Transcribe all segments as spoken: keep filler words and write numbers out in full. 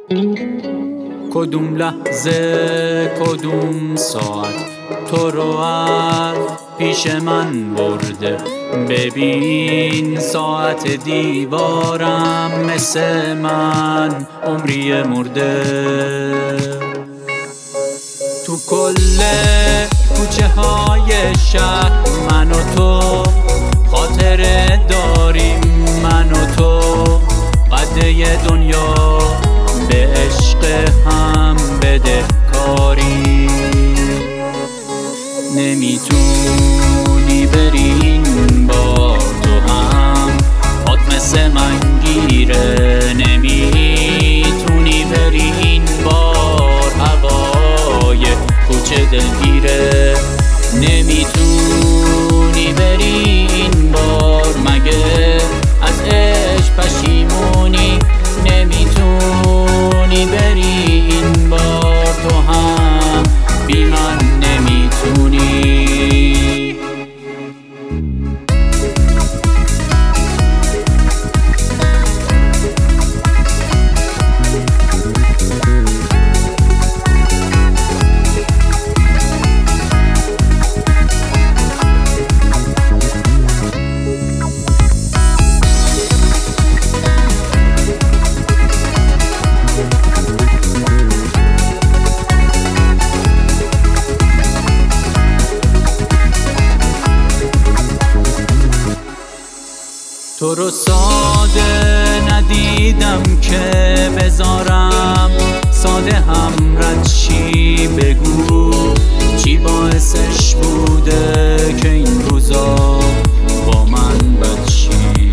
کدوم لحظه کدوم ساعت تو رو از پیش من برده. ببین ساعت دیوارم مثل من عمری مرده. تو کل کوچه های شهر من و تو خاطره داریم، من و تو قده دنیا به عشق هم بده کاری. نمیتونی بری این بار تو هم هات مثل من گیره. نمیتونی بری این بار هوای کوچه دلگیره. نمیتونی بری این بار مگه از عشق پشیمونی. نمیتونی بری این بار تو هم بی من نمیتونی. تو رو ساده ندیدم که بذارم ساده هم رد چی. بگو چی باعثش بوده که این روزا با من بد چی.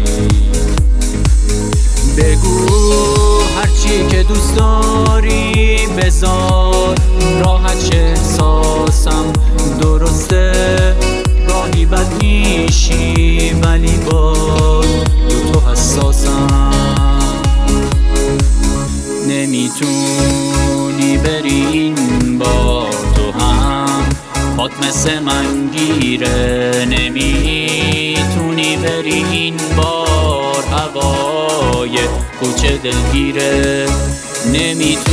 بگو هرچی که دوست داری بذار راحت چه احساسم درسته. راهی بد میشی ولی باز تو حساسم. نمیتونی بری این بار تو هم هات مثل من گیره. نمیتونی بری این بار هوای کوچه دلگیره. نمیتونی